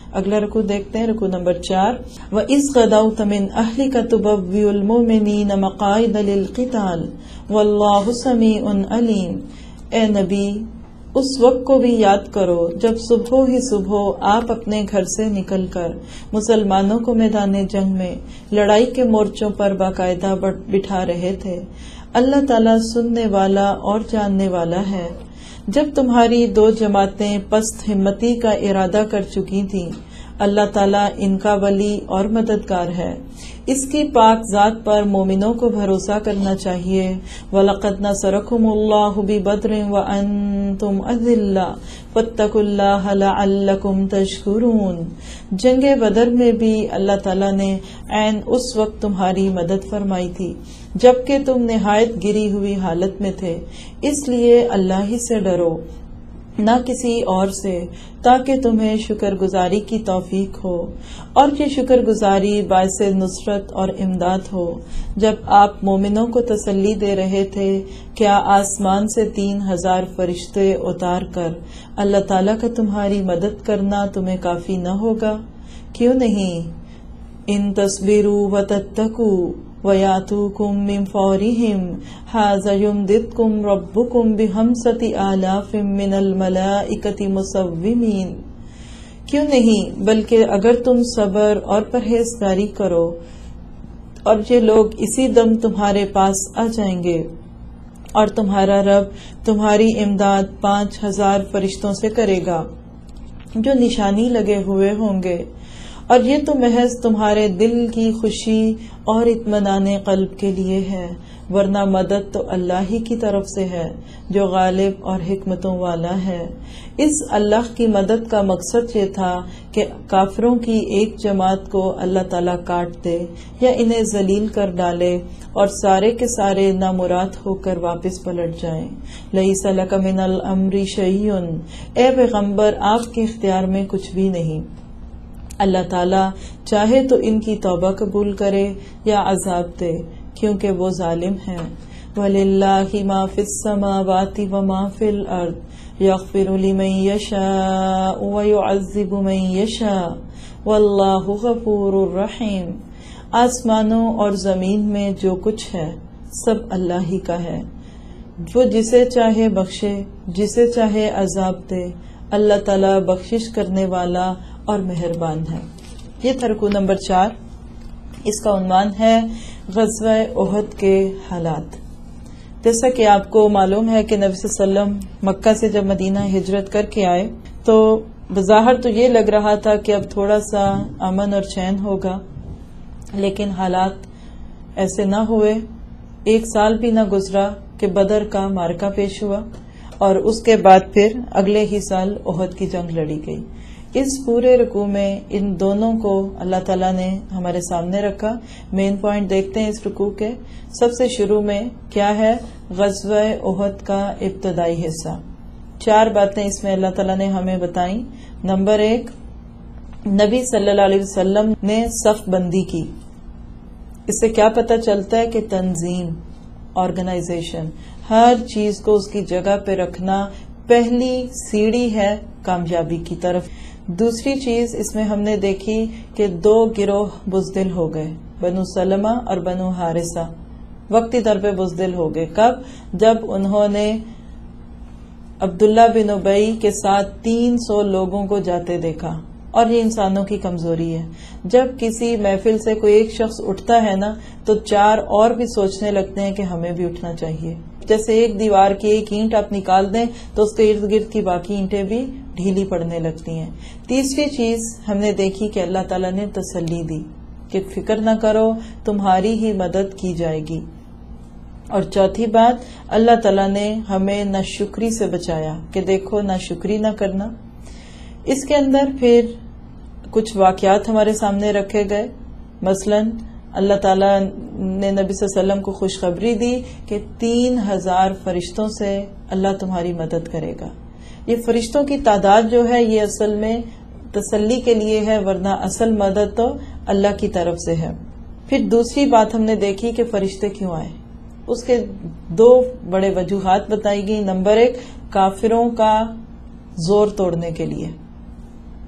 اگلا رکوع دیکھتے ہیں، رکوع نمبر 4. وَإِذْ غَدَوْتَ مِنْ أَهْلِكَ تُبَوِّئُ الْمُؤْمِنِينَ مَقَاعِدَ لِلْقِتَالِ وَاللَّهُ سَمِيعٌ عَلِيمٌ. اے نبی، اس وقت کو بھی یاد کرو جب صبح ہی صبح آپ اپنے گھر سے نکل کر مسلمانوں کو میدان جنگ میں لڑائی کے مورچوں پر باقاعدہ بٹھا رہے تھے. اللہ تعالیٰ سننے والا اور جاننے والا ہے. جب تمہاری 2 جماعتیں پست ہمتی کا ارادہ کر چکی تھیں، اللہ تعالیٰ ان کا ولی اور مددگار ہے. اس کی پاک ذات پر مومنوں کو بھروسہ کرنا چاہیے. وَلَقَدْ نَصَرَكُمُ اللَّهُ بِبَدْرٍ وَأَنْتُمْ أَذِلَّةٌ فَاتَّقُوا اللَّهَ لَعَلَّكُمْ تَشْكُرُونَ. جنگ بدر میں بھی اللہ تعالیٰ نے عین اس وقت تمہاری مدد فرمائی تھی جبکہ تم نہایت گری ہوئی حالت میں تھے. اس لیے اللہ ہی سے ڈرو، نہ کسی اور سے، تاکہ تمہیں شکر گزاری کی توفیق ہو، اور یہ شکر گزاری باعث نصرت اور امداد ہو. جب آپ مومنوں کو تسلی دے رہے تھے، کیا آسمان سے 3000 فرشتے اتار کر اللہ تعالیٰ کا تمہاری مدد کرنا تمہیں کافی نہ ہوگا؟ کیوں نہیں؟ ان تصبروا وتتقوا وَيَأْتُوكُم مِّن فَوْرِهِمْ هَٰذَا يُمْدِدْكُمْ رَبُّكُم بِخَمْسَةِ آلَافٍ مِّنَ الْمَلَائِكَةِ مُصَوِّمِينَ. کیوں نہیں، بلکہ اگر تم صبر اور پرہیزگاری کرو اور یہ لوگ اسی دم تمہارے پاس آ جائیں گے، اور تمہارا رب تمہاری امداد 5000 فرشتوں سے کرے گا جو نشانی لگے ہوئے ہوں گے. اور یہ تو محض تمہارے دل کی خوشی اور اطمینان قلب کے لیے ہے، ورنہ مدد تو اللہ ہی کی طرف سے ہے جو غالب اور حکمتوں والا ہے. اس اللہ کی مدد کا مقصد یہ تھا کہ کافروں کی ایک جماعت کو اللہ تعالیٰ کاٹ دے یا انہیں ذلیل کر ڈالے اور سارے کے سارے نامراد ہو کر واپس پلٹ جائیں. لَيْسَ لَكَ مِنَ الْأَمْرِ شَيْءٌ. اے پیغمبر، آپ کے اختیار میں کچھ بھی نہیں. اللہ تعالیٰ چاہے تو ان کی توبہ قبول کرے یا عذاب دے، کیونکہ وہ ظالم ہیں. وَلِلَّهِ مَا فِي السَّمَاوَاتِ وَمَا فِي الْأَرْضِ يَغْفِرُ لِمَن يَشَاءُ وَيُعَذِّبُ مَن يَشَاءُ وَاللَّهُ غَفُورٌ رَحِيمٌ. آسمانوں اور زمین میں جو کچھ ہے سب اللہ ہی کا ہے. وہ جسے چاہے بخشے، جسے چاہے عذاب دے. اللہ تعالیٰ بخشش کرنے والا اور مہربان ہے. یہ تھا رکوع نمبر 4. اس کا عنوان ہے غزوہ احد کے حالات. جیسا کہ آپ کو معلوم ہے کہ نبی صلی اللہ علیہ وسلم مکہ سے جب مدینہ ہجرت کر کے آئے تو بظاہر تو یہ لگ رہا تھا کہ اب تھوڑا سا امن اور چین ہوگا، لیکن حالات ایسے نہ ہوئے. 1 سال بھی نہ گزرا کہ بدر کا معرکہ پیش ہوا، اور اس کے بعد پھر اگلے ہی سال احد کی جنگ لڑی گئی. اس پورے رکوع میں ان دونوں کو اللہ تعالیٰ نے ہمارے سامنے رکھا. مین پوائنٹ دیکھتے ہیں اس رکوع کے. سب سے شروع میں کیا ہے؟ غزوہ احد کا ابتدائی حصہ. 4 باتیں اس میں اللہ تعالیٰ نے ہمیں بتائیں. نمبر 1، نبی صلی اللہ علیہ وسلم نے صف بندی کی. اس سے کیا پتہ چلتا ہے کہ تنظیم، آرگنائزیشن، ہر چیز کو اس کی جگہ پہ رکھنا پہلی سیڑھی ہے کامیابی کی طرف. دوسری چیز اس میں ہم نے دیکھی کہ 2 گروہ بزدل ہو گئے، بنو سلمہ اور بنو حارثہ وقتی طور پہ بزدل ہو گئے. کب؟ جب انہوں نے عبداللہ بن ابی کے ساتھ 300 لوگوں کو جاتے دیکھا. اور یہ انسانوں کی کمزوری ہے، جب کسی محفل سے کوئی ایک شخص اٹھتا ہے نا تو 4 اور بھی سوچنے لگتے ہیں کہ ہمیں بھی اٹھنا چاہیے. جیسے ایک دیوار کی ایک اینٹ آپ نکال دیں تو اس کے ارد گرد کی باقی اینٹیں بھی ڈھیلی پڑنے لگتی ہیں. تیسری چیز ہم نے دیکھی کہ اللہ تعالیٰ نے تسلی دی کہ فکر نہ کرو، تمہاری ہی مدد کی جائے گی. اور چوتھی بات، اللہ تعالیٰ نے ہمیں ناشکری سے بچایا کہ دیکھو ناشکری نہ کرنا. اس کے اندر پھر کچھ واقعات ہمارے سامنے رکھے گئے. مثلاً اللہ تعالیٰ نے نبی صلی اللہ علیہ وسلم کو خوشخبری دی کہ 3000 فرشتوں سے اللہ تمہاری مدد کرے گا. یہ فرشتوں کی تعداد جو ہے یہ اصل میں تسلی کے لیے ہے، ورنہ اصل مدد تو اللہ کی طرف سے ہے. پھر دوسری بات ہم نے دیکھی کہ فرشتے کیوں آئے. اس کے 2 بڑے وجوہات بتائی گئی. نمبر 1، کافروں کا زور توڑنے کے لیے.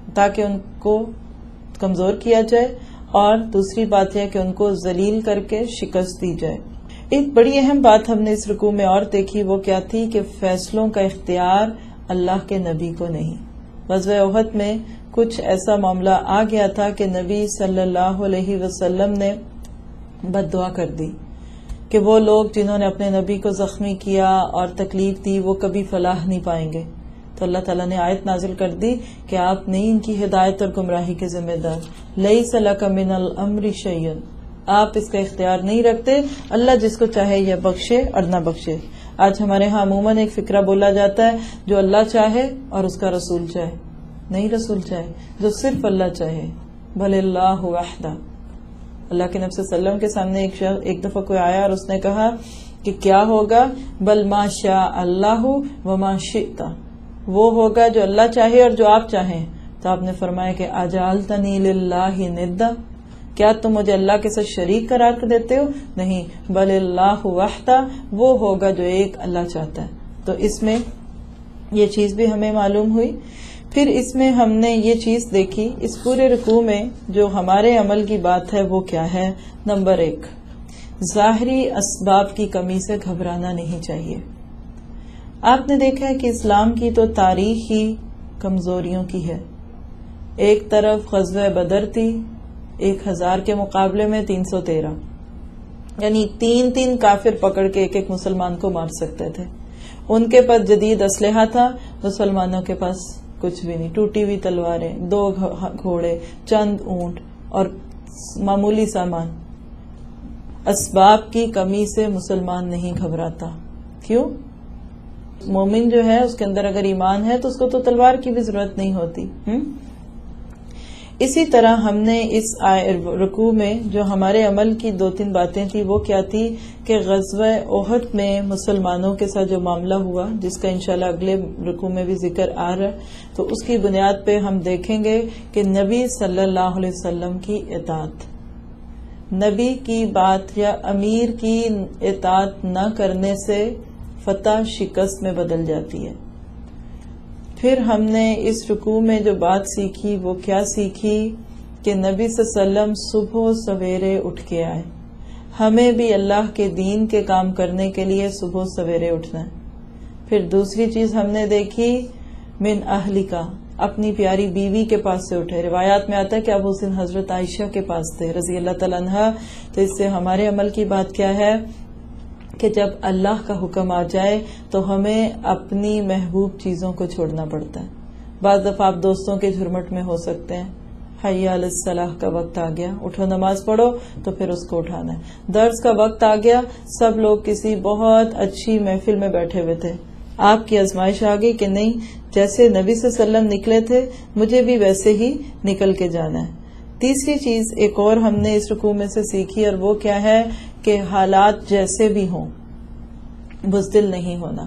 تاکہ ان کو کمزور کیا جائے، اور دوسری بات یہ کہ ان کو ذلیل کر کے شکست دی جائے۔ ایک بڑی اہم بات ہم نے اس رکوع میں اور دیکھی، وہ کیا تھی کہ فیصلوں کا اختیار اللہ کے نبی کو نہیں۔ غزوہ احد میں کچھ ایسا معاملہ آ گیا تھا کہ نبی صلی اللہ علیہ وسلم نے بد دعا کر دی کہ وہ لوگ جنہوں نے اپنے نبی کو زخمی کیا اور تکلیف دی وہ کبھی فلاح نہیں پائیں گے۔ تو اللہ تعالیٰ نے آیت نازل کر دی کہ آپ نہیں ان کی ہدایت اور گمراہی کے ذمہ دار، لیس لک من الامر شیء، آپ اس کا اختیار نہیں رکھتے، اللہ جس کو چاہے یہ بخشے اور نہ بخشے۔ آج ہمارے ہاں عموماً ایک فکرہ بولا جاتا ہے جو اللہ چاہے اور اس کا رسول چاہے، نہیں رسول چاہے، جو صرف اللہ چاہے، بھل اللہ وحدہ۔ اللہ کے نبی صلی اللہ علیہ وسلم کے سامنے ایک دفعہ کوئی آیا اور اس نے کہا کہ کیا ہوگا، بل ما شاء اللہ وما شئت، وہ ہوگا جو اللہ چاہے اور جو آپ چاہیں۔ تو آپ نے فرمایا کہ اجعلتنی للہ ندا، کیا تم مجھے اللہ کے ساتھ شریک قرار دیتے ہو؟ نہیں، بل اللہ وحدہ، وہ ہوگا جو ایک اللہ چاہتا ہے۔ تو اس میں یہ چیز بھی ہمیں معلوم ہوئی۔ پھر اس میں ہم نے یہ چیز دیکھی اس پورے رکوع میں جو ہمارے عمل کی بات ہے وہ کیا ہے۔ نمبر 1، ظاہری اسباب کی کمی سے گھبرانا نہیں چاہیے۔ آپ نے دیکھا ہے کہ اسلام کی تو تاریخ ہی کمزوریوں کی ہے۔ ایک طرف غزوہ بدر تھی، 1000 کے مقابلے میں 313، یعنی 3 کافر پکڑ کے ایک مسلمان کو مار سکتے تھے۔ ان کے پاس جدید اسلحہ تھا، مسلمانوں کے پاس کچھ بھی نہیں، ٹوٹی ہوئی تلواریں، 2 گھوڑے، چند اونٹ اور معمولی سامان۔ اسباب کی کمی سے مسلمان نہیں گھبراتا۔ کیوں؟ مومن جو ہے اس کے اندر اگر ایمان ہے تو اس کو تو تلوار کی بھی ضرورت نہیں ہوتی۔ اسی طرح ہم نے اس رکوع میں جو ہمارے عمل کی 2-3 باتیں تھی وہ کیا تھی کہ غزوہ احد میں مسلمانوں کے ساتھ جو معاملہ ہوا، جس کا انشاءاللہ اگلے رکوع میں بھی ذکر آ رہا ہے، تو اس کی بنیاد پہ ہم دیکھیں گے کہ نبی صلی اللہ علیہ وسلم کی اطاعت، نبی کی بات یا امیر کی اطاعت نہ کرنے سے فتح شکست میں بدل جاتی ہے۔ پھر ہم نے اس رکوع میں جو بات سیکھی وہ کیا سیکھی کہ نبی صلی اللہ علیہ وسلم صبح سویرے اٹھ کے آئے۔ ہمیں بھی اللہ کے دین کے کام کرنے کے لیے صبح سویرے اٹھنا ہے۔ پھر دوسری چیز ہم نے دیکھی من اہلکا، اپنی پیاری بیوی کے پاس سے اٹھے۔ روایات میں آتا ہے کہ ابو اس دن حضرت عائشہ کے پاس تھے رضی اللہ تعالیٰ عنہا۔ تو اس سے ہمارے عمل کی بات کیا ہے کہ جب اللہ کا حکم آ جائے تو ہمیں اپنی محبوب چیزوں کو چھوڑنا پڑتا ہے۔ بعض دفعہ آپ دوستوں کے جھرمٹ میں ہو سکتے ہیں، حی علی الصلاح کا وقت آ گیا، اٹھو نماز پڑھو، تو پھر اس کو اٹھانا ہے۔ درس کا وقت آ گیا، سب لوگ کسی بہت اچھی محفل میں بیٹھے ہوئے تھے، آپ کی آزمائش آ گئی کہ نہیں، جیسے نبی صلی اللہ علیہ وسلم نکلے تھے مجھے بھی ویسے ہی نکل کے جانا ہے۔ تیسری چیز ایک اور ہم نے اس رکوع میں سے سیکھی، اور وہ کیا ہے کہ حالات جیسے بھی ہوں بزدل نہیں ہونا۔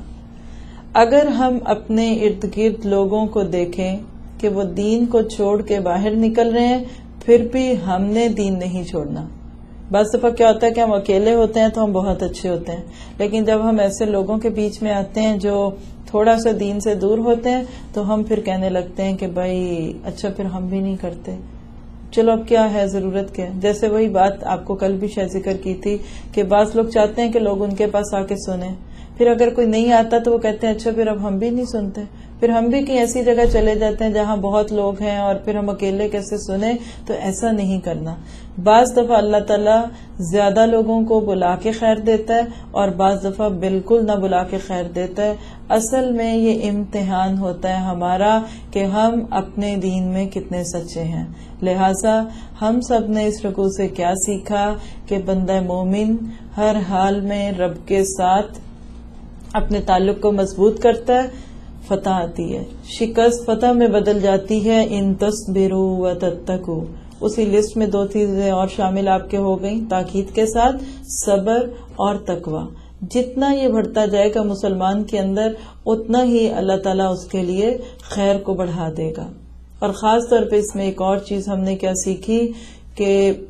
اگر ہم اپنے ارد گرد لوگوں کو دیکھیں کہ وہ دین کو چھوڑ کے باہر نکل رہے ہیں، پھر بھی ہم نے دین نہیں چھوڑنا۔ بعض دفعہ کیا ہوتا ہے کہ ہم اکیلے ہوتے ہیں تو ہم بہت اچھے ہوتے ہیں، لیکن جب ہم ایسے لوگوں کے بیچ میں آتے ہیں جو تھوڑا سا دین سے دور ہوتے ہیں تو ہم پھر کہنے لگتے ہیں کہ بھائی اچھا پھر ہم بھی نہیں کرتے، چلو اب کیا ہے، ضرورت کیا ہے۔ جیسے وہی بات آپ کو کل بھی شاید ذکر کی تھی کہ بعض لوگ چاہتے ہیں کہ لوگ ان کے پاس آ کے سنیں، پھر اگر کوئی نہیں آتا تو وہ کہتے ہیں اچھا پھر اب ہم بھی نہیں سنتے، پھر ہم بھی کہیں ایسی جگہ چلے جاتے ہیں جہاں بہت لوگ ہیں اور پھر ہم اکیلے کیسے سنیں۔ تو ایسا نہیں کرنا۔ بعض دفعہ اللہ تعالیٰ زیادہ لوگوں کو بلا کے خیر دیتا ہے اور بعض دفعہ بالکل نہ بلا کے خیر دیتا ہے۔ اصل میں یہ امتحان ہوتا ہے ہمارا کہ ہم اپنے دین میں کتنے سچے ہیں۔ لہٰذا ہم سب نے اس رکوع سے کیا سیکھا کہ بندہ مومن ہر حال میں رب کے ساتھ اپنے تعلق کو مضبوط کرتا ہے، فتح آتی ہے، شکست فتح میں بدل جاتی ہے۔ ان تصبروا وتتقوا، اسی لسٹ میں 2 چیزیں اور شامل آپ کے ہو گئیں تاکید کے ساتھ، صبر اور تقوی۔ جتنا یہ بڑھتا جائے گا مسلمان کے اندر اتنا ہی اللہ تعالیٰ اس کے لیے خیر کو بڑھا دے گا۔ اور خاص طور پہ اس میں ایک اور چیز ہم نے کیا سیکھی کہ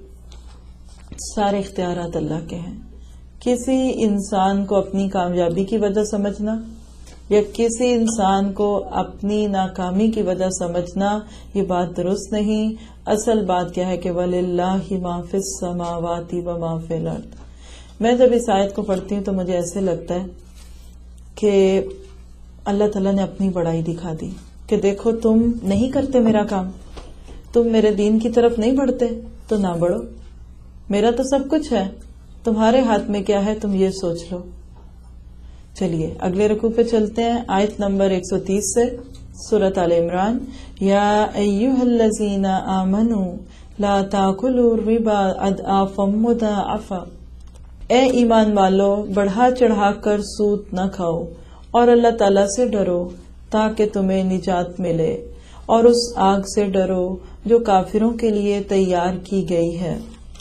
سارے اختیارات اللہ کے ہیں۔ کسی انسان کو اپنی کامیابی کی وجہ سمجھنا یا کسی انسان کو اپنی ناکامی کی وجہ سمجھنا یہ بات درست نہیں۔ اصل بات کیا ہے کہ وَلِلَّهِ مَا فِي السَّمَاوَاتِ وَمَا فِي الْأَرْضِ۔ میں جب اس آیت کو پڑھتی ہوں تو مجھے ایسے لگتا ہے کہ اللہ تعالیٰ نے اپنی بڑائی دکھا دی کہ دیکھو تم نہیں کرتے میرا کام، تم میرے دین کی طرف نہیں بڑھتے تو نہ بڑھو، میرا تو سب کچھ ہے، تمہارے ہاتھ میں کیا ہے تم یہ سوچ لو۔ چلیے اگلے رکوع پہ چلتے ہیں، آیت نمبر 130 سے سورۃ آل عمران۔ یا ایھا الذین آمنوا لا تاکلوا الربا اضعافا مضاعفا، اے ایمان والو بڑھا چڑھا کر سود نہ کھاؤ اور اللہ تعالیٰ سے ڈرو تاکہ تمہیں نجات ملے، اور اس آگ سے ڈرو جو کافروں کے لیے تیار کی گئی ہے۔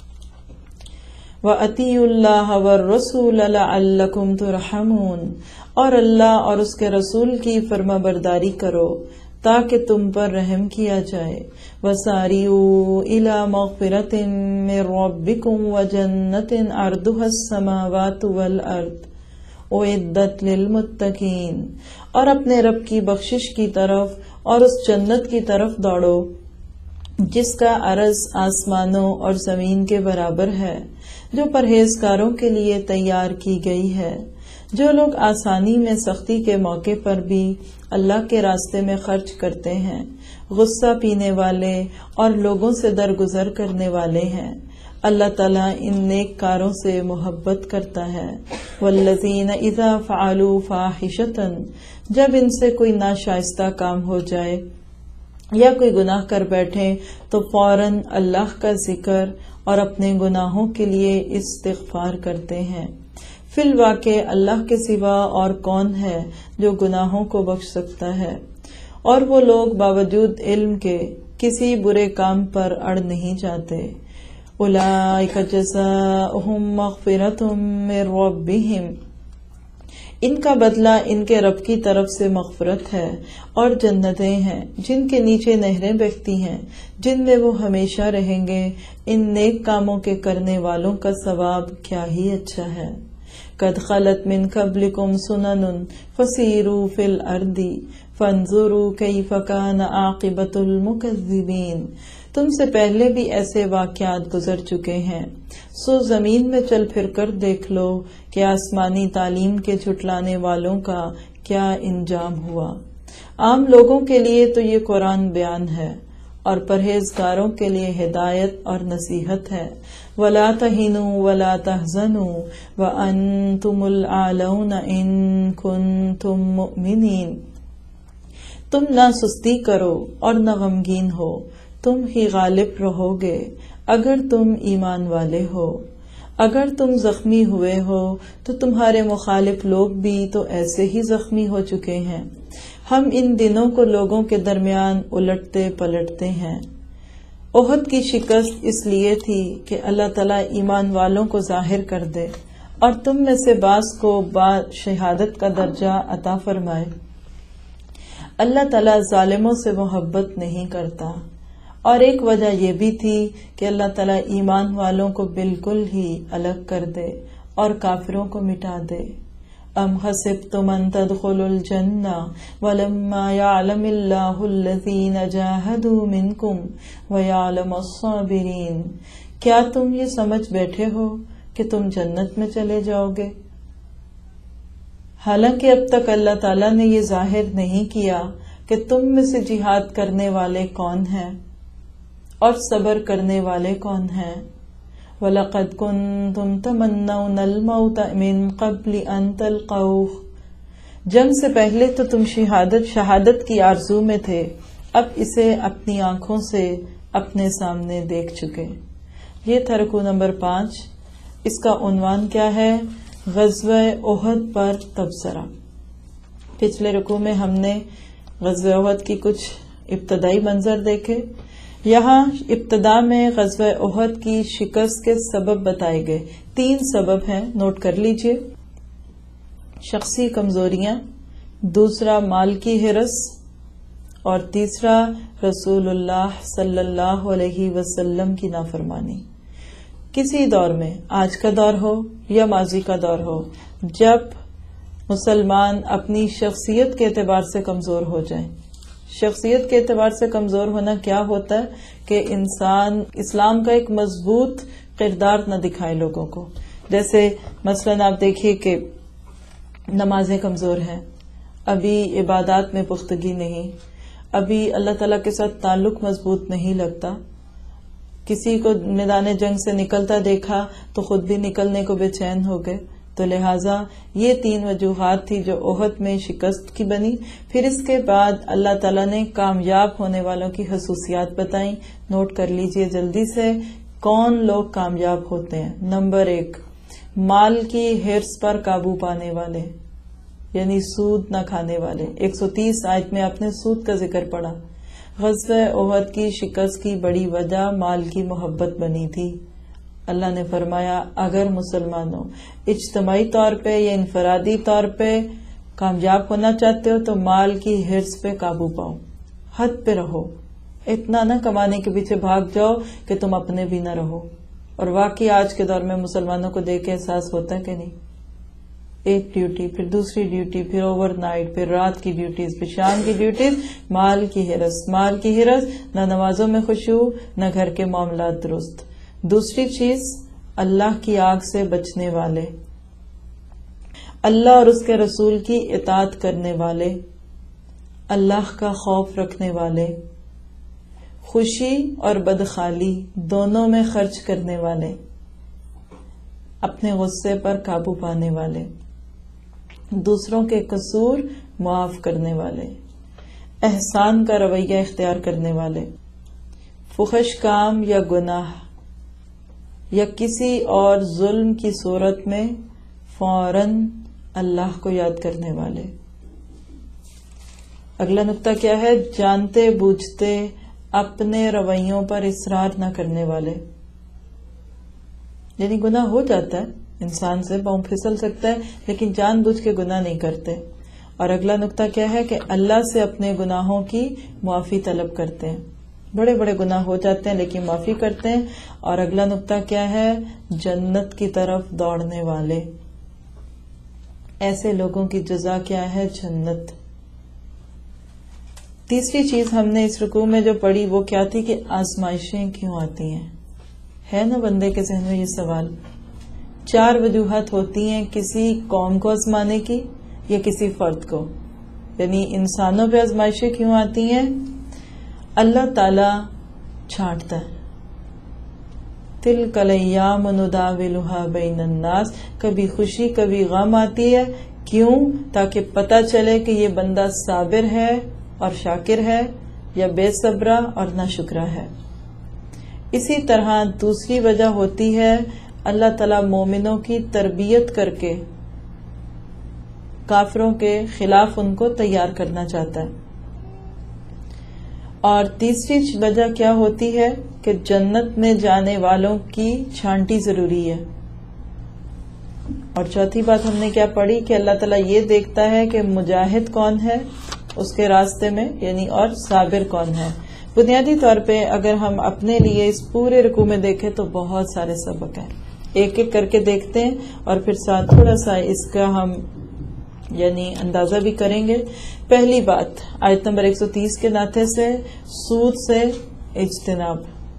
وَأَطِیعُوا اللَّهَ وَالرَّسُولَ لَعَلَّکُمْ تُرْحَمُونَ، اور اللہ اور اس کے رسول کی فرما برداری کرو تاکہ تم پر رحم کیا جائے۔ وَسَارِعُوا إِلَى مَغْفِرَةٍ مِّن رَّبِّكُمْ وَجَنَّةٍ عَرْضُهَا السَّمَاوَاتُ وَالْأَرْضُ اُعِدَّتْ لِلْمُتَّقِينَ، اور اپنے رب کی بخشش کی طرف اور اس جنت کی طرف دوڑو جس کا عرض آسمانوں اور زمین کے برابر ہے، جو پرہیزگاروں کے لیے تیار کی گئی ہے۔ جو لوگ آسانی میں سختی کے موقع پر بھی اللہ کے راستے میں خرچ کرتے ہیں، غصہ پینے والے اور لوگوں سے درگزر کرنے والے ہیں، اللہ تعالیٰ ان نیک کاروں سے محبت کرتا ہے۔ والذین اذا فعلوا فاحشۃ، جب ان سے کوئی ناشائستہ کام ہو جائے یا کوئی گناہ کر بیٹھے تو فوراً اللہ کا ذکر اور اپنے گناہوں کے لیے استغفار کرتے ہیں۔ فی الواقع اللہ کے سوا اور کون ہے جو گناہوں کو بخش سکتا ہے، اور وہ لوگ باوجود علم کے کسی برے کام پر اڑ نہیں جاتے۔ اولئک جزاؤہم مغفرۃ من ربہم، ان کا بدلہ ان کے رب کی طرف سے مغفرت ہے اور جنتیں ہیں جن کے نیچے نہریں بہتی ہیں، جن میں وہ ہمیشہ رہیں گے۔ ان نیک کاموں کے کرنے والوں کا ثواب کیا ہی اچھا ہے۔ قد خلت من قبلکم سنن فسیروا فی الارض فانظروا کیف کان عاقبۃ المکذبین، تم سے پہلے بھی ایسے واقعات گزر چکے ہیں، سو زمین میں چل پھر کر دیکھ لو کہ آسمانی تعلیم کے جھٹلانے والوں کا کیا انجام ہوا۔ عام لوگوں کے لیے تو یہ قرآن بیان ہے اور پرہیزگاروں کے لیے ہدایت اور نصیحت ہے۔ وَلَا تَهِنُوا وَلَا تَحْزَنُوا وَأَنْتُمُ الْأَعْلَوْنَ إِن كُنتُم مُؤْمِنِينَ، تم نہ سستی کرو اور نہ غمگین ہو، تم ہی غالب رہو گے اگر تم ایمان والے ہو۔ اگر تم زخمی ہوئے ہو تو تمہارے مخالف لوگ بھی تو ایسے ہی زخمی ہو چکے ہیں۔ ہم ان دنوں کو لوگوں کے درمیان الٹتے پلٹتے ہیں۔ احد کی شکست اس لیے تھی کہ اللہ تعالیٰ ایمان والوں کو ظاہر کر دے اور تم میں سے بعض کو شہادت کا درجہ عطا فرمائے۔ اللہ تعالیٰ ظالموں سے محبت نہیں کرتا، اور ایک وجہ یہ بھی تھی کہ اللہ تعالیٰ ایمان والوں کو بالکل ہی الگ کر دے اور کافروں کو مٹا دے۔ ام حسبتم ان تدخلوا الجنہ ولما یعلم اللہ الذین جاہدوا منکم ویعلم الصابرین، کیا تم یہ سمجھ بیٹھے ہو کہ تم جنت میں چلے جاؤ گے، حالانکہ اب تک اللہ تعالیٰ نے یہ ظاہر نہیں کیا کہ تم میں سے جہاد کرنے والے کون ہیں اور صبر کرنے والے کون ہیں۔ وَلَقَدْ كُنْتُمْ تَمَنَّوْنَ الْمَوْتَ مِنْ قَبْلِ أَنْ تَلْقَوْهُ، جنگ سے پہلے تو تم شہادت کی آرزو میں تھے، اب اسے اپنی آنکھوں سے اپنے سامنے دیکھ چکے۔ یہ تھا رکوع نمبر 5۔ اس کا عنوان کیا ہے؟ غزوہ احد پر تبصرہ۔ پچھلے رکوع میں ہم نے غزوہ احد کی کچھ ابتدائی منظر دیکھے۔ یہاں ابتدا میں غزوہ احد کی شکست کے سبب بتائے گئے۔ 3 سبب ہیں، نوٹ کر لیجئے۔ شخصی کمزوریاں، دوسرا مال کی ہرس، اور تیسرا رسول اللہ صلی اللہ علیہ وسلم کی نافرمانی۔ کسی دور میں، آج کا دور ہو یا ماضی کا دور ہو، جب مسلمان اپنی شخصیت کے اعتبار سے کمزور ہو جائیں. شخصیت کے اعتبار سے کمزور ہونا کیا ہوتا ہے کہ انسان اسلام کا ایک مضبوط کردار نہ دکھائے لوگوں کو. جیسے مثلا آپ دیکھیے کہ نمازیں کمزور ہیں، ابھی عبادات میں پختگی نہیں، ابھی اللہ تعالیٰ کے ساتھ تعلق مضبوط نہیں لگتا. کسی کو میدان جنگ سے نکلتا دیکھا تو خود بھی نکلنے کو بے چین ہو گئے. تو لہٰذا یہ 3 وجوہات تھی جو احد میں شکست کی بنی. پھر اس کے بعد اللہ تعالیٰ نے کامیاب ہونے والوں کی خصوصیات بتائیں. نوٹ کر لیجئے جلدی سے کون لوگ کامیاب ہوتے ہیں. نمبر 1، مال کی حرص پر قابو پانے والے، یعنی سود نہ کھانے والے. 130 آیت میں آپ نے سود کا ذکر پڑھا. غزوہ احد کی شکست کی بڑی وجہ مال کی محبت بنی تھی. اللہ نے فرمایا اگر مسلمانوں اجتماعی طور پہ یا انفرادی طور پہ کامیاب ہونا چاہتے ہو تو مال کی حرص پہ قابو پاؤ، حد پہ رہو. اتنا نہ کمانے کے پیچھے بھاگ جاؤ کہ تم اپنے بھی نہ رہو. اور واقعی آج کے دور میں مسلمانوں کو دیکھ کے احساس ہوتا ہے کہ نہیں، ایک ڈیوٹی پھر دوسری ڈیوٹی پھر اوور نائٹ پھر رات کی ڈیوٹیز پھر شام کی ڈیوٹیز، مال کی حرص، مال کی حرص، نہ نمازوں میں خشوع نہ گھر کے معاملات درست. دوسری چیز اللہ کی آگ سے بچنے والے، اللہ اور اس کے رسول کی اطاعت کرنے والے، اللہ کا خوف رکھنے والے، خوشی اور بدخالی دونوں میں خرچ کرنے والے، اپنے غصے پر قابو پانے والے، دوسروں کے قصور معاف کرنے والے، احسان کا رویہ اختیار کرنے والے، فحش کام یا گناہ یا کسی اور ظلم کی صورت میں فوراً اللہ کو یاد کرنے والے. اگلا نقطہ کیا ہے؟ جانتے بوجھتے اپنے رویوں پر اصرار نہ کرنے والے. یعنی گناہ ہو جاتا ہے، انسان سے پاؤں پھسل سکتا ہے، لیکن جان بوجھ کے گناہ نہیں کرتے. اور اگلا نقطہ کیا ہے کہ اللہ سے اپنے گناہوں کی معافی طلب کرتے ہیں. بڑے بڑے گناہ ہو جاتے ہیں لیکن معافی کرتے ہیں. اور اگلا نقطہ کیا ہے؟ جنت کی طرف دوڑنے والے. ایسے لوگوں کی جزا کیا ہے؟ جنت. تیسری چیز ہم نے اس رکوع میں جو پڑھی وہ کیا تھی کہ آزمائشیں کیوں آتی ہیں؟ ہے نا بندے کے ذہن میں یہ سوال. 4 وجوہات ہوتی ہیں کسی قوم کو آزمانے کی یا کسی فرد کو. یعنی انسانوں پہ آزمائشیں کیوں آتی ہیں؟ اللہ تعالی چھانٹتا ہے. تلک الایام نداولها بین الناس، کبھی خوشی کبھی غم آتی ہے. کیوں؟ تاکہ پتہ چلے کہ یہ بندہ صابر ہے اور شاکر ہے یا بے صبرہ اور ناشکرہ ہے. اسی طرح دوسری وجہ ہوتی ہے اللہ تعالیٰ مومنوں کی تربیت کر کے کافروں کے خلاف ان کو تیار کرنا چاہتا ہے. اور تیسری وجہ کیا ہوتی ہے کہ جنت میں جانے والوں کی چھانٹی ضروری ہے. اور چوتھی بات ہم نے کیا پڑھی کہ اللہ تعالیٰ یہ دیکھتا ہے کہ مجاہد کون ہے اس کے راستے میں، یعنی اور صابر کون ہے. بنیادی طور پہ اگر ہم اپنے لیے اس پورے رکوع میں دیکھیں تو بہت سارے سبق ہیں. ایک ایک کر کے دیکھتے ہیں اور پھر ساتھ تھوڑا سا اس کا ہم یعنی اندازہ بھی کریں گے. پہلی بات آیت نمبر 130 کے ناطے سے سود سے اجتناب.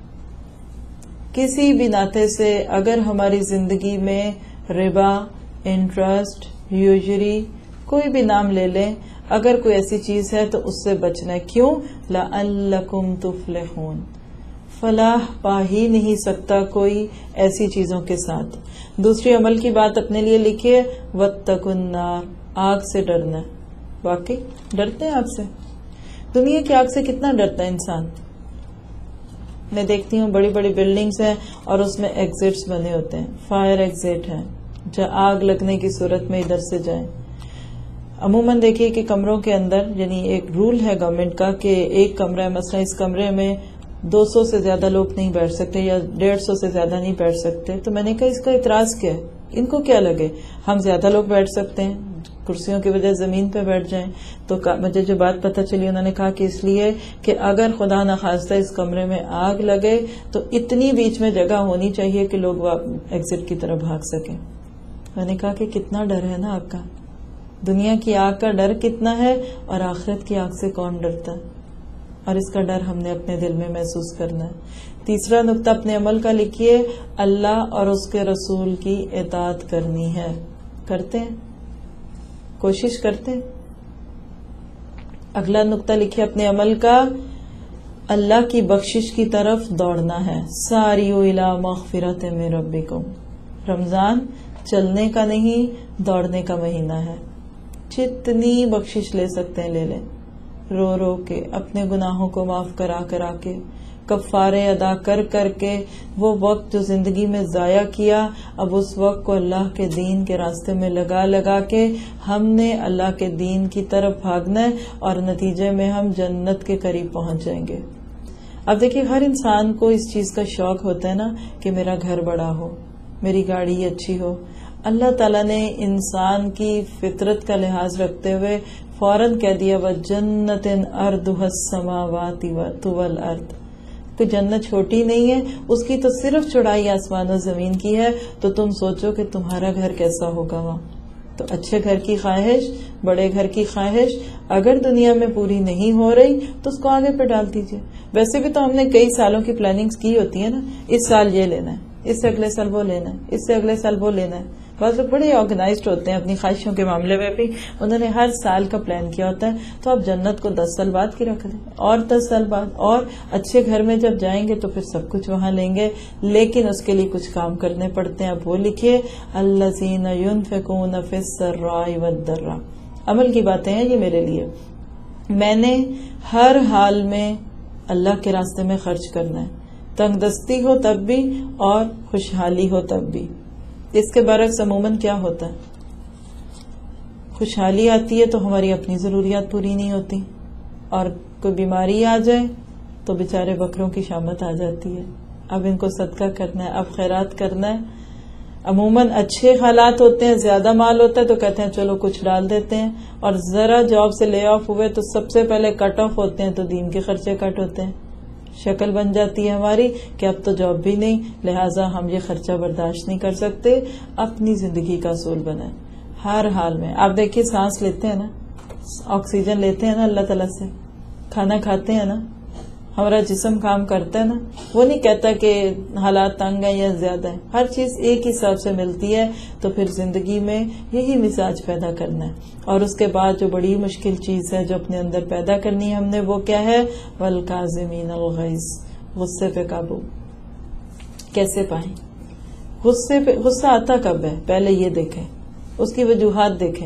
کسی بھی ناطے سے اگر ہماری زندگی میں ربا، انٹرسٹ، یوجری، کوئی بھی نام لے لیں، اگر کوئی ایسی چیز ہے تو اس سے بچنا ہے. کیوں؟ لعلکم تفلحون. فلاح پا ہی نہیں سکتا کوئی ایسی چیزوں کے ساتھ. دوسری عمل کی بات اپنے لیے لکھیے، واتقوا النار، آگ سے ڈرنا. واقعی ڈرتے ہیں آگ سے؟ دنیا کی آگ سے کتنا ڈرتا ہے انسان. میں دیکھتی ہوں بڑی بڑی بلڈنگز ہیں اور اس میں ایگزٹس بنے ہوتے ہیں، فائر ایگزٹ ہیں جہاں آگ لگنے کی صورت میں ادھر سے جائیں. عموماً دیکھیے کہ کمروں کے اندر یعنی ایک رول ہے گورنمنٹ کا کہ ایک کمرہ ہے، مثلا اس کمرے میں 200 سے زیادہ لوگ نہیں بیٹھ سکتے یا 150 سے زیادہ نہیں بیٹھ سکتے. تو میں نے کہا اس کا اعتراض کیا ہے؟ ان کو کیا لگے ہم زیادہ لوگ بیٹھ سکتے ہیں، کرسیوں کی وجہ زمین پہ بیٹھ جائیں. تو مجھے جو بات پتہ چلی انہوں نے کہا کہ اس لیے کہ اگر خدا نخواستہ اس کمرے میں آگ لگے تو اتنی بیچ میں جگہ ہونی چاہیے کہ لوگ ایگزٹ کی طرف بھاگ سکیں. میں نے کہا کہ کتنا ڈر ہے نا آگ کا. دنیا کی آگ کا ڈر کتنا ہے اور آخرت کی آگ سے کون ڈرتا ہے، اور اس کا ڈر ہم نے اپنے دل میں محسوس کرنا ہے۔ تیسرا نقطہ اپنے عمل کا لکھیے، اللہ اور اس کے رسول کی اطاعت کرنی ہے۔ کرتے ہیں؟ کوشش کرتے ہیں؟ اگلا نقطہ لکھیے اپنے عمل کا، اللہ کی بخشش کی طرف دوڑنا ہے۔ ساریو الی مغفرۃ من ربکم۔ رمضان چلنے کا نہیں، دوڑنے کا مہینہ ہے۔ جتنی بخشش لے سکتے ہیں لے لیں، رو رو کے، اپنے گناہوں کو معاف کرا کرا کے، کفارے ادا کر کر کے، وہ وقت جو زندگی میں ضائع کیا، اب اس وقت کو اللہ کے دین کے راستے میں لگا لگا کے ہم نے اللہ کے دین کی طرف بھاگنا ہے، اور نتیجے میں ہم جنت کے قریب پہنچ جائیں گے۔ اب دیکھیے، ہر انسان کو اس چیز کا شوق ہوتا ہے نا کہ میرا گھر بڑا ہو، میری گاڑی اچھی ہو۔ اللہ تعالیٰ نے انسان کی فطرت کا لحاظ رکھتے ہوئے فوراً کہہ دیا وَجَنَّةٍ أَرْضُهَا السَّمَاوَاتُ وَالْأَرْضُ۔ کوئی جنت چھوٹی نہیں ہے، اس کی تو صرف چوڑائی آسمان و زمین کی ہے، تو تم سوچو کہ تمہارا گھر کیسا ہوگا وہاں۔ تو اچھے گھر کی خواہش، بڑے گھر کی خواہش اگر دنیا میں پوری نہیں ہو رہی تو اس کو آگے پہ ڈال دیجئے۔ ویسے بھی تو ہم نے کئی سالوں کی پلاننگز کی ہوتی ہے نا، اس سال یہ لینا ہے، اس سے اگلے سال وہ لینا ہے، اس سے اگلے سال وہ لینا ہے۔ بعض لوگ بڑے آرگنائزڈ ہوتے ہیں اپنی خواہشوں کے معاملے میں بھی، انہوں نے ہر سال کا پلان کیا ہوتا ہے۔ تو آپ جنت کو 10 سال بعد کی رکھ دیں، اور 10 سال بعد، اور اچھے گھر میں جب جائیں گے تو پھر سب کچھ وہاں لیں گے، لیکن اس کے لیے کچھ کام کرنے پڑتے ہیں۔ اب وہ لکھیے الذین ینفقون فی السراء والضراء۔ عمل کی باتیں ہیں یہ میرے لیے، میں نے ہر حال میں اللہ کے راستے میں خرچ کرنا ہے، تنگ دستی ہو تب بھی اور خوشحالی ہو تب بھی۔ اس کے برعکس عموماً کیا ہوتا ہے، خوشحالی آتی ہے تو ہماری اپنی ضروریات پوری نہیں ہوتی، اور کوئی بیماری آ جائے تو بیچارے بکروں کی شامت آ جاتی ہے، اب ان کو صدقہ کرنا ہے، اب خیرات کرنا ہے۔ عموماً اچھے حالات ہوتے ہیں، زیادہ مال ہوتا ہے تو کہتے ہیں چلو کچھ ڈال دیتے ہیں، اور ذرا جاب سے لے آف ہوئے تو سب سے پہلے کٹ آف ہوتے ہیں، تو دین کے خرچے کٹ ہوتے ہیں۔ شکل بن جاتی ہے ہماری کہ اب تو جاب بھی نہیں، لہٰذا ہم یہ خرچہ برداشت نہیں کر سکتے۔ اپنی زندگی کا اصول بنائیں ہر حال میں۔ آپ دیکھیے سانس لیتے ہیں نا، آکسیجن لیتے ہیں نا اللہ تعالیٰ سے، کھانا کھاتے ہیں نا، ہمارا جسم کام کرتا ہے نا، وہ نہیں کہتا کہ حالات تنگ ہیں یا زیادہ ہیں، ہر چیز ایک حساب سے ملتی ہے۔ تو پھر زندگی میں یہی مزاج پیدا کرنا ہے، اور اس کے بعد جو بڑی مشکل چیز ہے جو اپنے اندر پیدا کرنی ہے ہم نے، وہ کیا ہے؟ والکاظمین الغیظ، غصے پہ قابو کیسے پائیں؟ غصہ آتا کب ہے؟ پہلے یہ دیکھیں، اس کی وجوہات دیکھیں،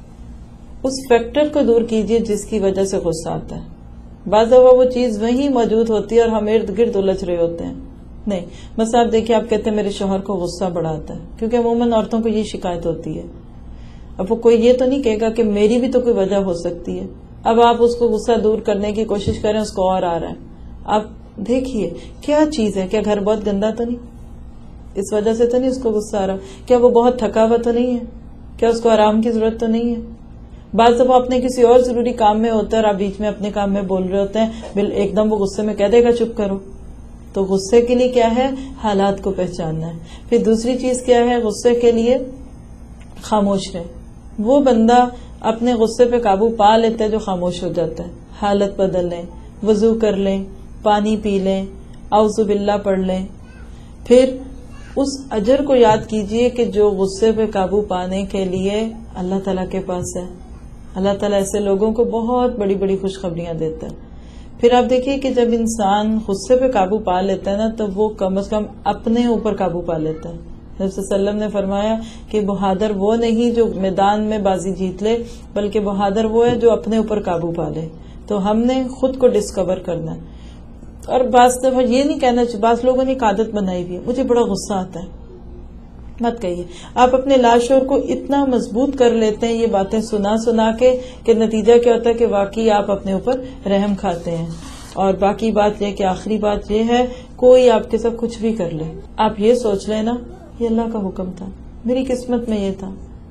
اس فیکٹر کو دور کیجئے جس کی وجہ سے غصہ آتا ہے۔ بعض دفعہ وہ چیز وہیں موجود ہوتی ہے اور ہم ارد گرد الجھ رہے ہوتے ہیں۔ نہیں، بس آپ دیکھیں، آپ کہتے ہیں میرے شوہر کو غصہ بڑا آتا ہے، کیونکہ عموماً عورتوں کو یہ شکایت ہوتی ہے۔ اب وہ کوئی یہ تو نہیں کہے گا کہ میری بھی تو کوئی وجہ ہو سکتی ہے۔ اب آپ اس کو غصہ دور کرنے کی کوشش کریں، اس کو اور آ رہا ہے۔ آپ دیکھیے کیا چیز ہے، کیا گھر بہت گندا تو نہیں، اس وجہ سے تو نہیں اس کو غصہ آ رہا، کیا وہ بہت تھکا ہوا تو نہیں ہے، کیا اس کو آرام کی ضرورت تو نہیں ہے۔ بعض دفعہ اپنے کسی اور ضروری کام میں ہوتا ہے اور آپ بیچ میں اپنے کام میں بول رہے ہوتے ہیں، ایک دم وہ غصے میں کہہ دے گا چپ کرو۔ تو غصے کے لیے کیا ہے؟ حالات کو پہچاننا ہے۔ پھر دوسری چیز کیا ہے؟ غصے کے لیے خاموش رہے۔ وہ بندہ اپنے غصے پہ قابو پا لیتا ہے جو خاموش ہو جاتا ہے۔ حالت بدل لیں، وضو کر لیں، پانی پی لیں، اعوذ باللہ پڑھ لیں، پھر اس اجر کو یاد کیجئے کہ جو غصے پہ قابو پانے کے لیے اللہ تعالیٰ کے پاس ہے۔ اللہ تعالیٰ ایسے لوگوں کو بہت بڑی بڑی خوشخبریاں دیتا ہے۔ پھر آپ دیکھیے کہ جب انسان غصے پہ قابو پا لیتا ہے نا، تو وہ کم از کم اپنے اوپر قابو پا لیتا ہے۔ نبی صلی اللہ علیہ وسلم نے فرمایا کہ بہادر وہ نہیں جو میدان میں بازی جیت لے، بلکہ بہادر وہ ہے جو اپنے اوپر قابو پا لے۔ تو ہم نے خود کو ڈسکور کرنا ہے، اور بعض دفعہ یہ نہیں کہنا چاہیے، بعض لوگوں نے ایک عادت بنائی ہوئی ہے، مجھے بڑا غصہ آتا ہے، مت کہیے۔ آپ اپنے لاشعور کو اتنا مضبوط کر لیتے ہیں یہ باتیں سنا سنا کے کہ نتیجہ کیا ہوتا ہے کہ واقعی آپ اپنے اوپر رحم کھاتے ہیں۔ اور باقی بات یہ کہ آخری بات یہ ہے، کوئی آپ کے ساتھ کچھ بھی کر لے، آپ یہ سوچ لیں نا یہ اللہ کا حکم تھا، میری قسمت میں یہ تھا،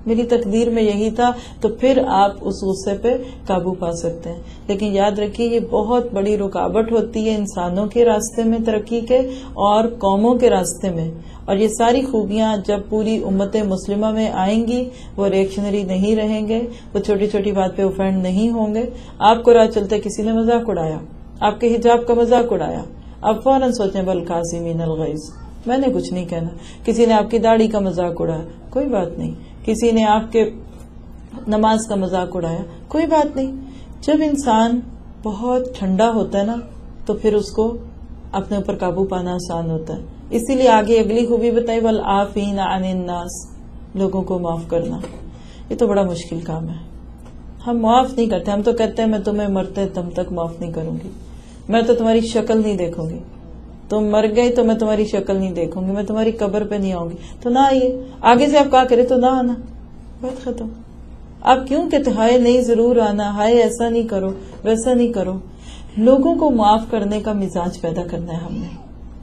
میری تقدیر میں یہی تھا، تو پھر آپ اس غصے پہ قابو پا سکتے ہیں. لیکن یاد رکھیے یہ بہت بڑی رکاوٹ ہوتی ہے انسانوں کے راستے میں ترقی کے اور قوموں کے راستے میں. اور یہ ساری خوبیاں جب پوری امت مسلمہ میں آئیں گی، وہ ریئیکشنری نہیں رہیں گے، وہ چھوٹی چھوٹی بات پہ اوفینڈ نہیں ہوں گے. آپ کو راہ چلتے کسی نے مذاق اڑایا، آپ کے حجاب کا مذاق اڑایا، آپ فوراً سوچیں بالکاظمین الغیظ، میں نے کچھ نہیں کہنا. کسی نے آپ کی داڑھی کا مذاق اڑایا، کوئی بات نہیں. کسی نے آپ کے نماز کا مذاق اڑایا، کوئی بات نہیں. جب انسان بہت ٹھنڈا ہوتا ہے نا تو پھر اس کو اپنے اوپر قابو پانا آسان ہوتا ہے. اسی لیے آگے اگلی خوبی بتائی، والعافین عن الناس، لوگوں کو معاف کرنا. یہ تو بڑا مشکل کام ہے. ہم معاف نہیں کرتے. ہم تو کہتے ہیں میں تمہیں مرتے دم تک معاف نہیں کروں گی، میں تو تمہاری شکل نہیں دیکھوں گی، تم مر گئی تو میں تمہاری شکل نہیں دیکھوں گی، میں تمہاری قبر پہ نہیں آؤں گی. تو نہ آئیے، آگے سے آپ کہا کرے تو نہ آنا، بات ختم. آپ کیوں کہتے ہائے نہیں ضرور آنا، ہائے ایسا نہیں کرو ویسا نہیں کرو. لوگوں کو معاف کرنے کا مزاج پیدا کرنا ہے ہم نے،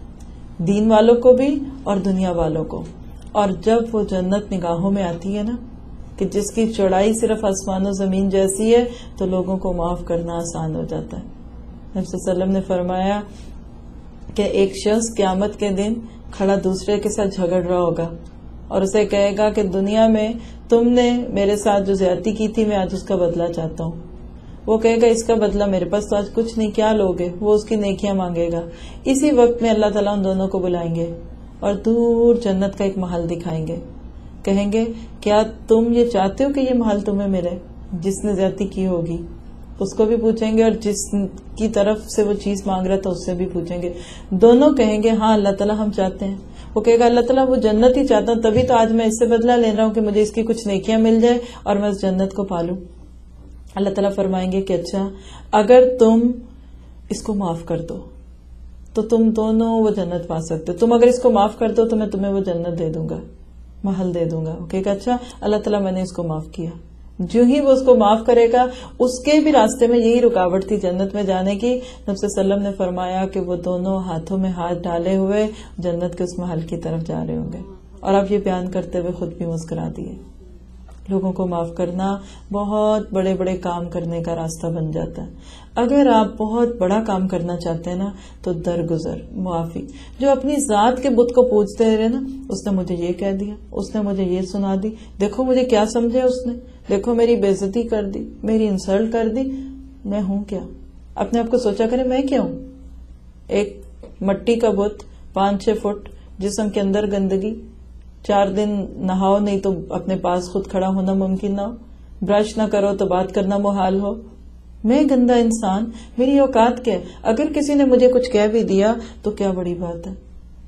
دین والوں کو بھی اور دنیا والوں کو. اور جب وہ جنت نگاہوں میں آتی ہے نا کہ جس کی چوڑائی صرف آسمان و زمین جیسی ہے، تو لوگوں کو معاف کرنا آسان ہو جاتا ہے. نبی صلی اللہ علیہ وسلم نے فرمایا کہ ایک شخص قیامت کے دن کھڑا دوسرے کے ساتھ جھگڑ رہا ہوگا اور اسے کہے گا کہ دنیا میں تم نے میرے ساتھ جو زیادتی کی تھی میں آج اس کا بدلہ چاہتا ہوں. وہ کہے گا اس کا بدلہ میرے پاس تو آج کچھ نہیں، کیا لوگے؟ وہ اس کی نیکیاں مانگے گا. اسی وقت میں اللہ تعالیٰ ان دونوں کو بلائیں گے اور دور جنت کا ایک محل دکھائیں گے. کہیں گے کیا تم یہ چاہتے ہو کہ یہ محل تمہیں ملے؟ جس نے زیادتی کی ہوگی اس کو بھی پوچھیں گے اور جس کی طرف سے وہ چیز مانگ رہا تھا اس سے بھی پوچھیں گے. دونوں کہیں گے ہاں اللہ تعالیٰ ہم چاہتے ہیں. وہ کہے گا اللہ تعالیٰ وہ جنت ہی چاہتا ہوں، تبھی تو آج میں اس سے بدلہ لے رہا ہوں کہ مجھے اس کی کچھ نیکیاں مل جائے اور میں اس جنت کو پالوں. اللہ تعالیٰ فرمائیں گے کہ اچھا اگر تم اس کو معاف کر دو تو تم دونوں وہ جنت پا سکتے. تم اگر اس کو معاف کر دو تو میں تمہیں وہ جنت دے دوں گا، محل دے دوں گا. وہ کہے گا اچھا اللہ تعالیٰ میں نے اس کو معاف کیا. جو ہی وہ اس کو معاف کرے گا، اس کے بھی راستے میں یہی رکاوٹ تھی جنت میں جانے کی. نبی صلی اللہ علیہ وسلم نے فرمایا کہ وہ دونوں ہاتھوں میں ہاتھ ڈالے ہوئے جنت کے اس محل کی طرف جا رہے ہوں گے. اور آپ یہ بیان کرتے ہوئے خود بھی مسکرا دیے. لوگوں کو معاف کرنا بہت بڑے بڑے کام کرنے کا راستہ بن جاتا ہے. اگر آپ بہت بڑا کام کرنا چاہتے ہیں نا تو درگزر معافی. جو اپنی ذات کے بت کو پوجتے رہے نا، اس نے مجھے یہ کہہ دیا، اس نے مجھے یہ سنا دی، دیکھو مجھے کیا سمجھے اس نے، دیکھو میری بےعزتی کر دی، میری انسلٹ کر دی. میں ہوں کیا؟ اپنے آپ کو سوچا کرے میں کیا ہوں؟ ایک مٹی کا بت، 5-6 فٹ جسم کے اندر گندگی، 4 دن نہاؤ نہیں تو اپنے پاس خود کھڑا ہونا ممکن نہ ہو، برش نہ کرو تو بات کرنا محال ہو. میں گندا انسان، میری اوقات کیا ہے؟ اگر کسی نے مجھے کچھ کہہ بھی دیا تو کیا بڑی بات ہے.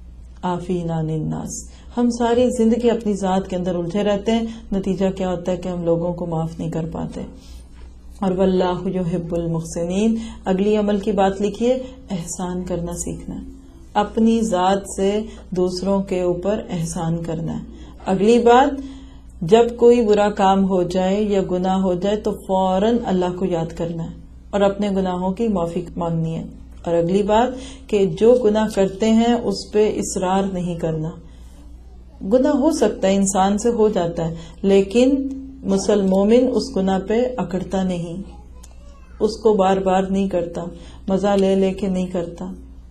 عافین عن الناس. ہم ساری زندگی اپنی ذات کے اندر الجھے رہتے ہیں، نتیجہ کیا ہوتا ہے کہ ہم لوگوں کو معاف نہیں کر پاتے. اور واللہ یحب المحسنین. اگلی عمل کی بات لکھیے، احسان کرنا سیکھنا ہے. اپنی ذات سے دوسروں کے اوپر احسان کرنا ہے. اگلی بات، جب کوئی برا کام ہو جائے یا گناہ ہو جائے تو فوراً اللہ کو یاد کرنا ہے اور اپنے گناہوں کی معافی مانگنی ہے. اور اگلی بات کہ جو گناہ کرتے ہیں اس پہ اصرار نہیں کرنا. گناہ ہو سکتا ہے، انسان سے ہو جاتا ہے، لیکن مومن اس گناہ پہ اکڑتا نہیں، اس کو بار بار نہیں کرتا، مزہ لے لے کے نہیں کرتا.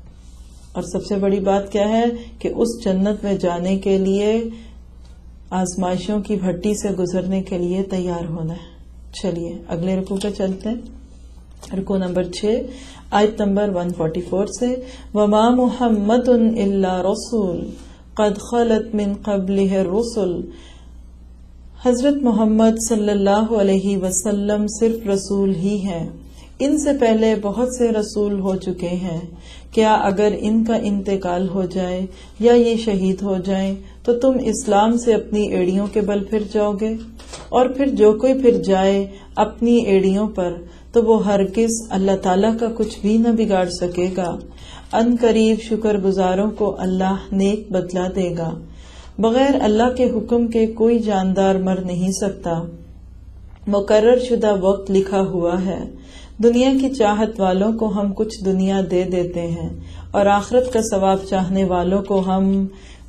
اور سب سے بڑی بات کیا ہے کہ اس جنت میں جانے کے لیے آزمائشوں کی بھٹی سے گزرنے کے لیے تیار ہونا ہے. چلیے اگلے رکوع پہ چلتے ہیں. رکوع نمبر 6 آیت نمبر 144 سے، وَمَا مُحَمَّدٌ إِلَّا رَسُولٌ قَدْ خَلَتْ مِن قَبْلِهِ الرُّسُلُ. حضرت محمد صلی اللہ علیہ وسلم صرف رسول ہی ہیں، ان سے پہلے بہت سے رسول ہو چکے ہیں. کیا اگر ان کا انتقال ہو جائے یا یہ شہید ہو جائیں تو تم اسلام سے اپنی ایڑیوں کے بل پھر جاؤ گے؟ اور پھر جو کوئی پھر جائے اپنی ایڑیوں پر تو وہ ہرگز اللہ تعالیٰ کا کچھ بھی نہ بگاڑ سکے گا. ان قریب شکر گزاروں کو اللہ نیک بدلہ دے گا. بغیر اللہ کے حکم کے کوئی جاندار مر نہیں سکتا. مقرر شدہ وقت لکھا ہوا ہے. دنیا کی چاہت والوں کو ہم کچھ دنیا دے دیتے ہیں اور آخرت کا ثواب چاہنے والوں کو ہم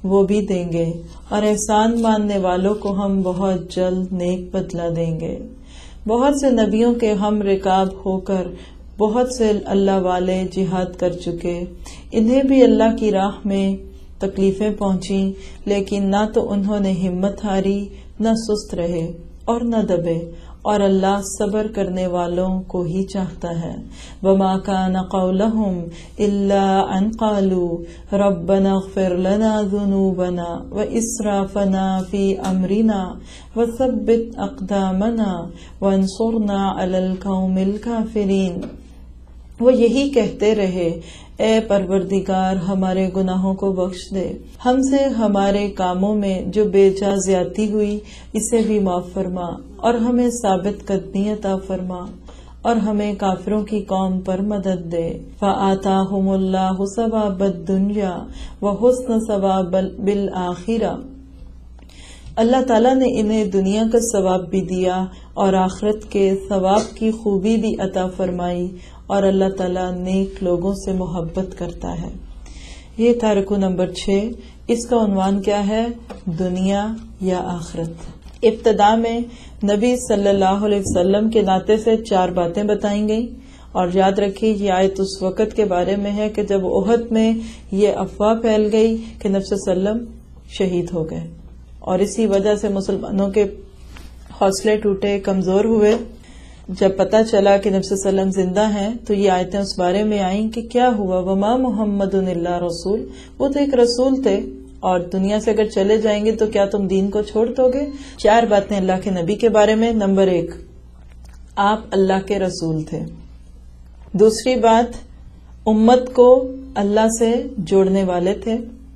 وہ بھی دیں گے، اور احسان ماننے والوں کو ہم بہت جلد نیک بدلہ دیں گے۔ بہت سے نبیوں کے ہم رکاب ہو کر بہت سے اللہ والے جہاد کر چکے، انہیں بھی اللہ کی راہ میں تکلیفیں پہنچیں، لیکن نہ تو انہوں نے ہمت ہاری، نہ سست رہے اور نہ دبے، اور اللہ صبر کرنے والوں کو ہی چاہتا ہے۔ وَمَا كَانَ قَوْلَهُمْ إِلَّا أَنْ قَالُوا رَبَّنَا اغْفِرْ لَنَا ذُنُوبَنَا وَإِسْرَافَنَا فِي أَمْرِنَا وَثَبِّتْ أَقْدَامَنَا وَانصُرْنَا عَلَى الْقَوْمِ الْكَافِرِينَ۔ وہ یہی کہتے رہے، اے پروردگار ہمارے گناہوں کو بخش دے، ہم سے ہمارے کاموں میں جو بے جا زیادتی ہوئی اسے بھی معاف فرما، اور ہمیں ثابت قدمی عطا فرما، اور ہمیں کافروں کی قوم پر مدد دے۔ فَآتَاهُمُ اللَّهُ ثَوَابَ الدُّنْيَا وَحُسْنَ ثَوَابَ بِالْآخِرَةِ۔ اللہ تعالیٰ نے انہیں دنیا کا ثواب بھی دیا اور آخرت کے ثواب کی خوبی بھی عطا فرمائی، اور اللہ تعالیٰ نیک لوگوں سے محبت کرتا ہے۔ یہ تھا رکوع نمبر 6۔ اس کا عنوان کیا ہے؟ دنیا یا آخرت۔ ابتدا میں نبی صلی اللہ علیہ وسلم کے ناطے سے 4 باتیں بتائیں گئی، اور یاد رکھیے یہ آیت اس وقت کے بارے میں ہے کہ جب احد میں یہ افواہ پھیل گئی کہ نبی صلی اللہ علیہ وسلم شہید ہو گئے، اور اسی وجہ سے مسلمانوں کے حوصلے ٹوٹے، کمزور ہوئے۔ جب پتہ چلا کہ نبی صلی اللہ علیہ وسلم زندہ ہیں تو یہ آیتیں اس بارے میں آئیں کہ کیا ہوا، وما محمد الا رسول، وہ تو ایک رسول تھے، اور دنیا سے اگر چلے جائیں گے تو کیا تم دین کو چھوڑ دو گے؟ 4 باتیں اللہ کے نبی کے بارے میں۔ نمبر 1، آپ اللہ کے رسول تھے۔ دوسری بات، امت کو اللہ سے جوڑنے والے تھے۔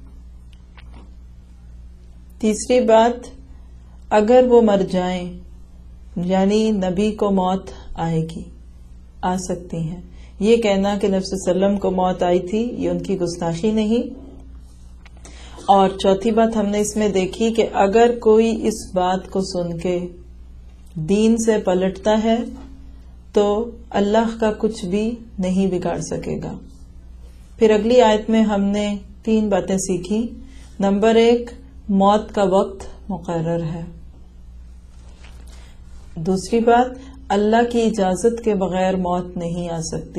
تیسری بات، اگر وہ مر جائیں یعنی نبی کو موت آئے گی، آ سکتی ہیں، یہ کہنا کہ نبی صلی اللہ علیہ وسلم کو موت آئی تھی یہ ان کی گستاخی نہیں۔ اور چوتھی بات ہم نے اس میں دیکھی کہ اگر کوئی اس بات کو سن کے دین سے پلٹتا ہے تو اللہ کا کچھ بھی نہیں بگاڑ سکے گا۔ پھر اگلی آیت میں ہم نے 3 باتیں سیکھی۔ نمبر 1، موت کا وقت مقرر ہے۔ دوسری بات، اللہ کی اجازت کے بغیر موت نہیں آ سکتی۔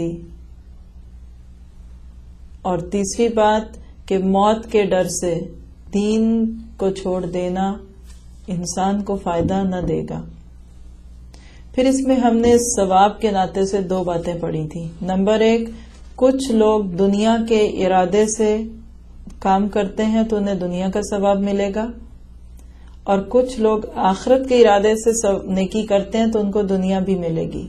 اور تیسری بات کہ موت کے ڈر سے دین کو چھوڑ دینا انسان کو فائدہ نہ دے گا۔ پھر اس میں ہم نے ثواب کے ناطے سے 2 باتیں پڑھی تھی۔ نمبر 1، کچھ لوگ دنیا کے ارادے سے کام کرتے ہیں تو انہیں دنیا کا ثواب ملے گا، اور کچھ لوگ آخرت کے ارادے سے نیکی کرتے ہیں تو ان کو دنیا بھی ملے گی۔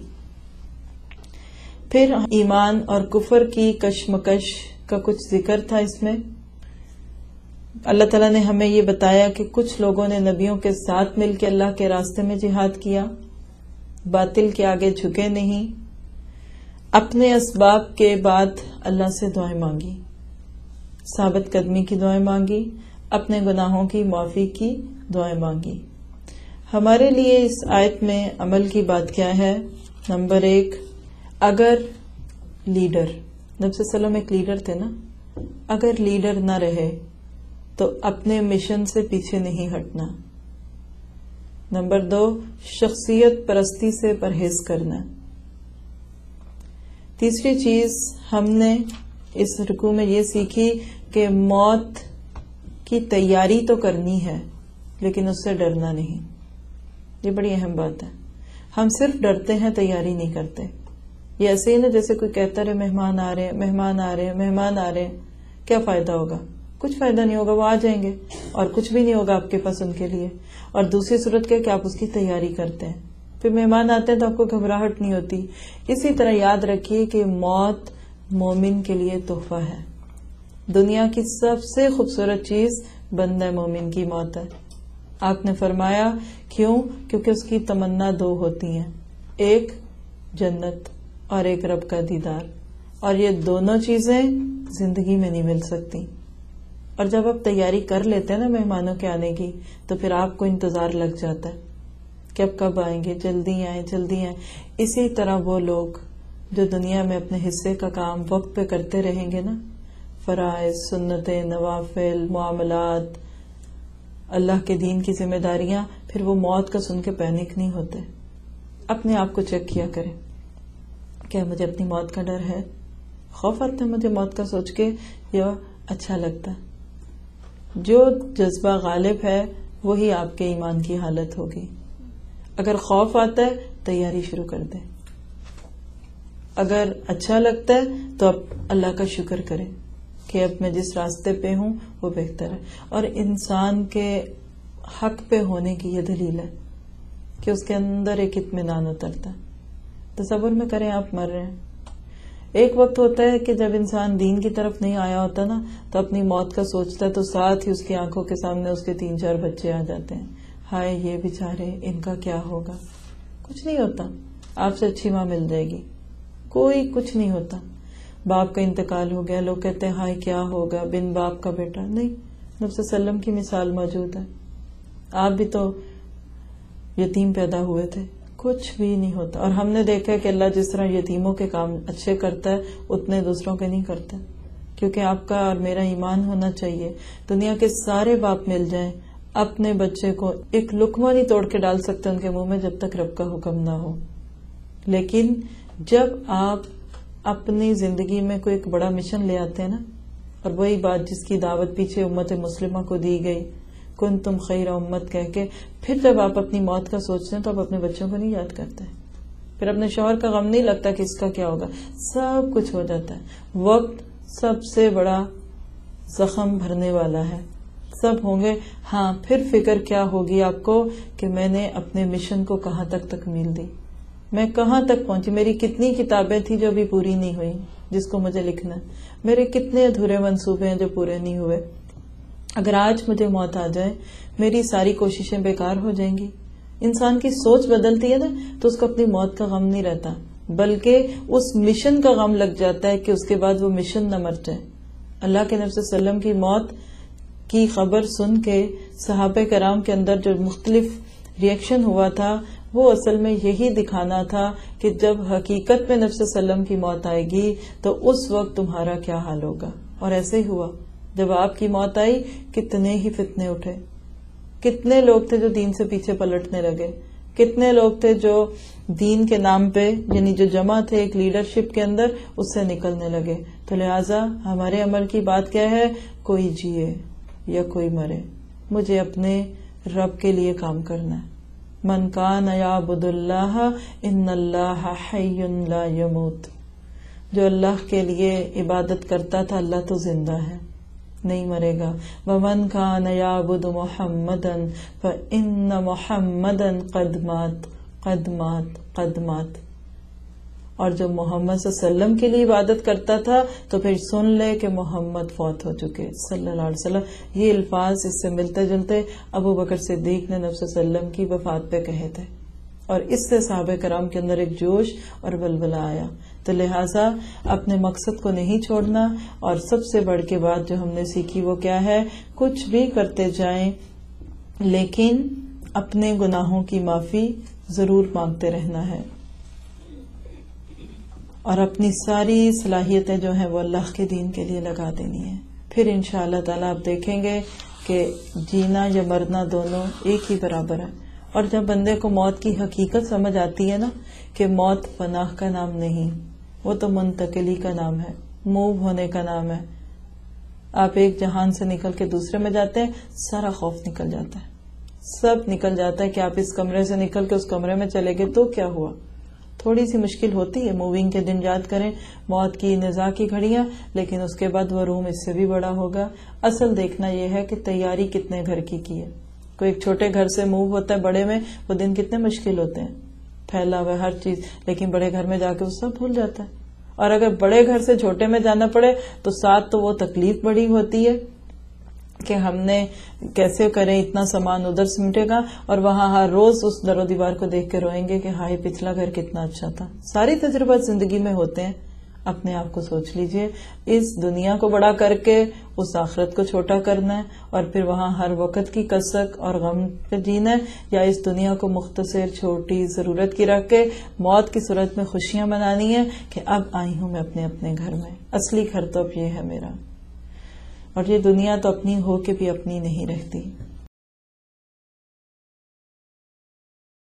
پھر ایمان اور کفر کی کشمکش کا کچھ ذکر تھا اس میں۔ اللہ تعالیٰ نے ہمیں یہ بتایا کہ کچھ لوگوں نے نبیوں کے ساتھ مل کے اللہ کے راستے میں جہاد کیا، باطل کے آگے جھکے نہیں، اپنے اسباب کے بعد اللہ سے دعائیں مانگی، ثابت قدمی کی دعائیں مانگی، اپنے گناہوں کی معافی کی دعائیں مانگی۔ ہمارے لیے اس آیت میں عمل کی بات کیا ہے؟ نمبر 1، اگر لیڈر، نبی صلی اللہ علیہ وسلم ایک لیڈر تھے نا، اگر لیڈر نہ رہے تو اپنے مشن سے پیچھے نہیں ہٹنا۔ نمبر 2، شخصیت پرستی سے پرہیز کرنا۔ تیسری چیز ہم نے اس رکوع میں یہ سیکھی کہ موت کی تیاری تو کرنی ہے لیکن اس سے ڈرنا نہیں۔ یہ بڑی اہم بات ہے، ہم صرف ڈرتے ہیں، تیاری نہیں کرتے۔ یہ ایسے ہی نا جیسے کوئی کہتا رہے مہمان آ رہے ہیں، مہمان آ رہے ہیں، مہمان آ رہے ہیں، کیا فائدہ ہوگا؟ کچھ فائدہ نہیں ہوگا، وہ آ جائیں گے اور کچھ بھی نہیں ہوگا آپ کے پاس ان کے لیے۔ اور دوسری صورت کیا کہ آپ اس کی تیاری کرتے ہیں، پھر مہمان آتے ہیں تو آپ کو گھبراہٹ نہیں ہوتی۔ اسی طرح یاد رکھیے کہ موت مومن کے لیے تحفہ ہے۔ دنیا کی سب سے خوبصورت چیز بندہ مومن کی موت ہے۔ آپ نے فرمایا کیوں؟ کیونکہ اس کی تمنا 2 ہوتی ہیں، ایک جنت اور ایک رب کا دیدار، اور یہ دونوں چیزیں زندگی میں نہیں مل سکتی۔ اور جب آپ تیاری کر لیتے ہیں نا مہمانوں کے آنے کی تو پھر آپ کو انتظار لگ جاتا ہے کہ اب کب آئیں گے، جلدی آئیں جلدی آئیں۔ اسی طرح وہ لوگ جو دنیا میں اپنے حصے کا کام وقت پہ کرتے رہیں گے نا، فرائض، سنتیں، نوافل، معاملات، اللہ کے دین کی ذمہ داریاں، پھر وہ موت کا سن کے پینک نہیں ہوتے. اپنے آپ کو چیک کیا کریں، کیا مجھے اپنی موت کا ڈر ہے؟ خوف آتا ہے مجھے موت کا سوچ کے یا اچھا لگتا ہے؟ جو جذبہ غالب ہے وہی آپ کے ایمان کی حالت ہوگی. اگر خوف آتا ہے تیاری شروع کر دیں، اگر اچھا لگتا ہے تو اب اللہ کا شکر کریں کہ اب میں جس راستے پہ ہوں وہ بہتر ہے. اور انسان کے حق پہ ہونے کی یہ دلیل ہے کہ اس کے اندر ایک اطمینان اترتا ہے. تصور میں کریں آپ مر رہے ہیں. ایک وقت ہوتا ہے کہ جب انسان دین کی طرف نہیں آیا ہوتا نا تو اپنی موت کا سوچتا ہے تو ساتھ ہی اس کی آنکھوں کے سامنے اس کے 3-4 بچے آ جاتے ہیں. ہائے یہ بیچارے، ان کا کیا ہوگا؟ کچھ نہیں ہوتا، آپ سے اچھی ماں مل جائے گی. کوئی کچھ نہیں ہوتا. باپ کا انتقال ہو گیا، لوگ کہتے ہیں ہائے کیا ہوگا، بن باپ کا بیٹا. نہیں، نبی صلی اللہ علیہ وسلم کی مثال موجود ہے. آپ بھی تو یتیم پیدا ہوئے تھے. کچھ بھی نہیں ہوتا. اور ہم نے دیکھا کہ اللہ جس طرح یتیموں کے کام اچھے کرتا ہے اتنے دوسروں کے نہیں کرتا. کیونکہ آپ کا اور میرا ایمان ہونا چاہیے. دنیا کے سارے باپ مل جائیں، اپنے بچے کو ایک لقمہ نہیں توڑ کے ڈال سکتے ان کے منہ میں جب تک رب کا حکم نہ ہو. لیکن جب آپ اپنی زندگی میں کوئی ایک بڑا مشن لے آتے ہیں نا، اور وہی بات جس کی دعوت پیچھے امت مسلمہ کو دی گئی، کنتم خیر امت کہہ کے، پھر جب آپ اپنی موت کا سوچتے ہیں تو آپ اپنے بچوں کو نہیں یاد کرتے. پھر اپنے شوہر کا غم نہیں لگتا کہ اس کا کیا ہوگا. سب کچھ ہو جاتا ہے. وقت سب سے بڑا زخم بھرنے والا ہے. سب ہوں گے. ہاں پھر فکر کیا ہوگی آپ کو کہ میں نے اپنے مشن کو کہاں تک تکمیل دی، میں کہاں تک پہنچی، میری کتنی کتابیں تھیں جو ابھی پوری نہیں ہوئی جس کو مجھے لکھنا ہے، میرے کتنے ادھورے منصوبے ہیں جو پورے نہیں ہوئے. اگر آج مجھے موت آ جائے میری ساری کوششیں بیکار ہو جائیں گی. انسان کی سوچ بدلتی ہے نا تو اس کو اپنی موت کا غم نہیں رہتا، بلکہ اس مشن کا غم لگ جاتا ہے کہ اس کے بعد وہ مشن نہ مر جائے. اللہ کے نبی صلی اللہ علیہ وسلم کی موت کی خبر سن کے صحابہ کرام کے اندر جو مختلف ریئیکشن ہوا تھا وہ اصل میں یہی دکھانا تھا کہ جب حقیقت میں نبی صلی اللہ علیہ وسلم کی موت آئے گی تو اس وقت تمہارا کیا حال ہوگا. اور ایسے ہی ہوا. جب آپ کی موت آئی کتنے ہی فتنے اٹھے، کتنے لوگ تھے جو دین سے پیچھے پلٹنے لگے، کتنے لوگ تھے جو دین کے نام پہ یعنی جو جمع تھے ایک لیڈرشپ کے اندر اس سے نکلنے لگے. تو لہٰذا ہمارے عمل کی بات کیا ہے؟ کوئی جیے یا کوئی مرے، مجھے اپنے رب کے لیے کام کرنا ہے. من کان یعبد اللہ ان اللہ حی لا یموت. جو اللہ کے لیے عبادت کرتا تھا اللہ تو زندہ ہے، نہیں مرے گا. ومن کان یعبد محمدا فإن محمدا قد مات قد مات قد مات. اور جو محمد صلی اللہ علیہ وسلم کے لیے عبادت کرتا تھا تو پھر سن لے کہ محمد فوت ہو چکے صلی اللہ علیہ وسلم. یہ الفاظ اس سے ملتے جلتے ابو بکر صدیق نے نبی صلی اللہ علیہ وسلم کی وفات پہ کہے تھے، اور اس سے صحابہ کرام کے اندر ایک جوش اور ولولہ آیا. تو لہٰذا اپنے مقصد کو نہیں چھوڑنا. اور سب سے بڑھ کے بات جو ہم نے سیکھی وہ کیا ہے؟ کچھ بھی کرتے جائیں لیکن اپنے گناہوں کی معافی ضرور مانگتے رہنا ہے، اور اپنی ساری صلاحیتیں جو ہیں وہ اللہ کے دین کے لیے لگا دینی ہیں. پھر انشاءاللہ تعالیٰ آپ دیکھیں گے کہ جینا یا مرنا دونوں ایک ہی برابر ہے. اور جب بندے کو موت کی حقیقت سمجھ آتی ہے نا کہ موت پناہ کا نام نہیں، وہ تو منتقلی کا نام ہے، موو ہونے کا نام ہے. آپ ایک جہان سے نکل کے دوسرے میں جاتے ہیں، سارا خوف نکل جاتا ہے، سب نکل جاتا ہے کہ آپ اس کمرے سے نکل کے اس کمرے میں چلے گئے تو کیا ہوا. تھوڑی سی مشکل ہوتی ہے، موونگ کے دن یاد کریں، موت کی نزاع کی گھڑیاں، لیکن اس کے بعد وہ روم اس سے بھی بڑا ہوگا. اصل دیکھنا یہ ہے کہ تیاری کتنے گھر کی ہے. کوئی ایک چھوٹے گھر سے موو ہوتا ہے بڑے میں، وہ دن کتنے مشکل ہوتے ہیں، پھیلا ہوا ہر چیز، لیکن بڑے گھر میں جا کے وہ سب بھول جاتا ہے. اور اگر بڑے گھر سے چھوٹے میں جانا پڑے تو ساتھ تو وہ تکلیف بڑی ہوتی ہے کہ ہم نے کیسے کریں، اتنا سامان ادھر سمٹے گا، اور وہاں ہر روز اس در و دیوار کو دیکھ کے روئیں گے کہ ہائے پچھلا گھر کتنا اچھا تھا. ساری تجربات زندگی میں ہوتے ہیں. اپنے آپ کو سوچ لیجئے، اس دنیا کو بڑا کر کے اس آخرت کو چھوٹا کرنا ہے، اور پھر وہاں ہر وقت کی کسک اور غم پہ جینا ہے، یا اس دنیا کو مختصر چھوٹی ضرورت کی رکھ کے موت کی صورت میں خوشیاں منانی ہے کہ اب آئی ہوں میں اپنے گھر میں، اصلی گھر تو اب یہ ہے میرا. اور یہ دنیا تو اپنی ہو کے بھی اپنی نہیں رہتی.